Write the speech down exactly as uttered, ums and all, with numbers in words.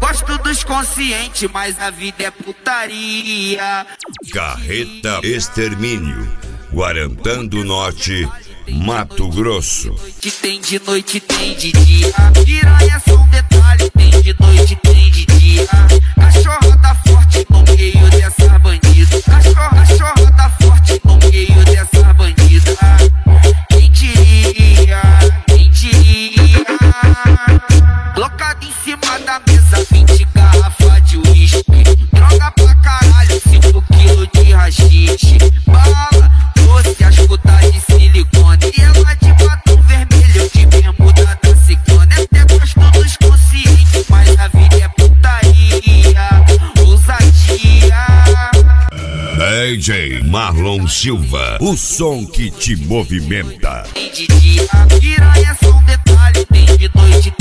Gosto dos conscientes, mas a vida é putaria. Carreta Extermínio, Guarantã do Norte, Mato Grosso. Tem de noite, tem de dia. Piranha é só um detalhe. Tem de noite, tem de dia. Cachorrada forte no meio dessa bandida. Cachorra, cachorrada forte no meio dessa bandida. Quem diria, quem diria? Colocado em cima da mesa, vinte garrafas de uísque. Droga pra caralho, cinco quilos de rachixe. Bala, doce, as putas de silicone. E ela de batom vermelho, de bermuda da ciclone. Até gosto dos conscientes, mas a vida é putaria. Ousadia. D J Marlon Silva, o som que te movimenta. Tem de dia, piranha é só um detalhe. Tem de noite,